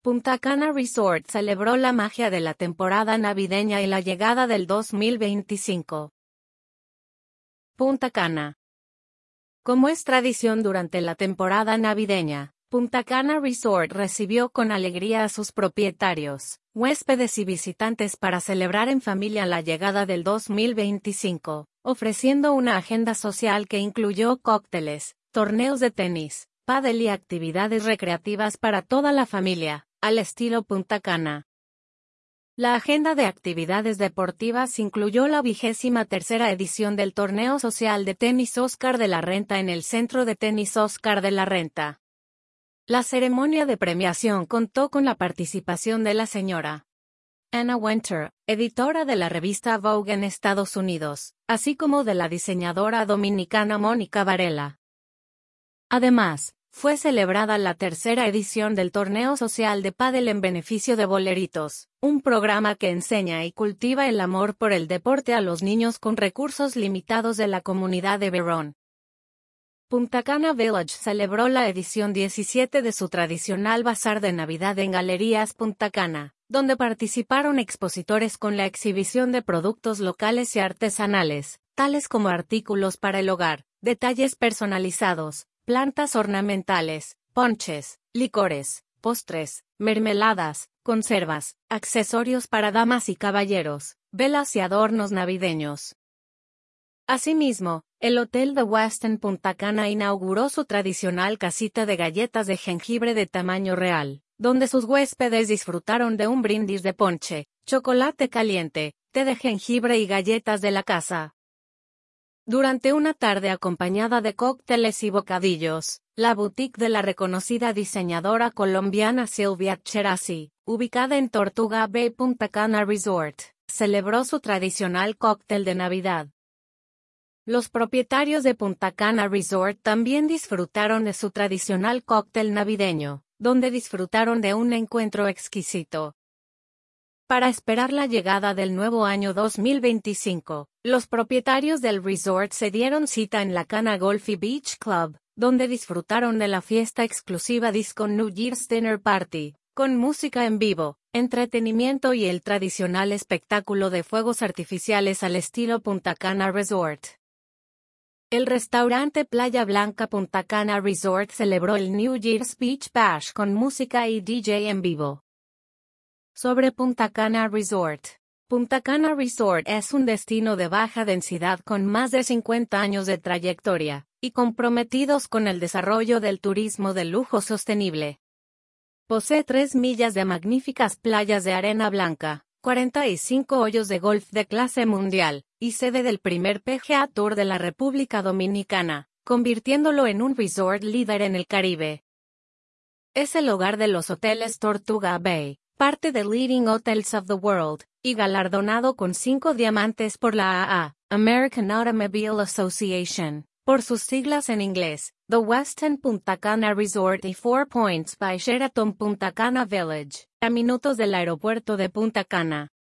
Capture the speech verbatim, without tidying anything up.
Punta Cana Resort celebró la magia de la temporada navideña y la llegada del dos mil veinticinco. Punta Cana. Como es tradición durante la temporada navideña, Punta Cana Resort recibió con alegría a sus propietarios, huéspedes y visitantes para celebrar en familia la llegada del dos mil veinticinco, ofreciendo una agenda social que incluyó cócteles, torneos de tenis, pádel y actividades recreativas para toda la familia, al estilo Punta Cana. La agenda de actividades deportivas incluyó la vigésima tercera edición del torneo social de tenis Oscar de la Renta en el Centro de Tenis Oscar de la Renta. La ceremonia de premiación contó con la participación de la señora Anna Wintour, editora de la revista Vogue en Estados Unidos, así como de la diseñadora dominicana Mónica Varela. Además, fue celebrada la tercera edición del torneo social de pádel en beneficio de Boleritos, un programa que enseña y cultiva el amor por el deporte a los niños con recursos limitados de la comunidad de Verón. Punta Cana Village celebró la edición diecisiete de su tradicional bazar de Navidad en Galerías Punta Cana, donde participaron expositores con la exhibición de productos locales y artesanales, tales como artículos para el hogar, detalles personalizados, plantas ornamentales, ponches, licores, postres, mermeladas, conservas, accesorios para damas y caballeros, velas y adornos navideños. Asimismo, el Hotel The Westin Punta Cana inauguró su tradicional casita de galletas de jengibre de tamaño real, donde sus huéspedes disfrutaron de un brindis de ponche, chocolate caliente, té de jengibre y galletas de la casa. Durante una tarde acompañada de cócteles y bocadillos, la boutique de la reconocida diseñadora colombiana Silvia Cherasi, ubicada en Tortuga Bay Punta Cana Resort, celebró su tradicional cóctel de Navidad. Los propietarios de Punta Cana Resort también disfrutaron de su tradicional cóctel navideño, donde disfrutaron de un encuentro exquisito. Para esperar la llegada del nuevo año dos mil veinticinco, los propietarios del resort se dieron cita en la Cana Golf y Beach Club, donde disfrutaron de la fiesta exclusiva Disco New Year's Dinner Party, con música en vivo, entretenimiento y el tradicional espectáculo de fuegos artificiales al estilo Punta Cana Resort. El restaurante Playa Blanca Punta Cana Resort celebró el New Year's Beach Bash con música y D J en vivo. Sobre Punta Cana Resort. Punta Cana Resort es un destino de baja densidad con más de cincuenta años de trayectoria, y comprometidos con el desarrollo del turismo de lujo sostenible. Posee tres millas de magníficas playas de arena blanca, cuarenta y cinco hoyos de golf de clase mundial, y sede del primer P G A Tour de la República Dominicana, convirtiéndolo en un resort líder en el Caribe. Es el hogar de los hoteles Tortuga Bay, parte de Leading Hotels of the World, y galardonado con cinco diamantes por la A A, American Automobile Association, por sus siglas en inglés, The Westin Punta Cana Resort y Four Points by Sheraton Punta Cana Village, a minutos del aeropuerto de Punta Cana.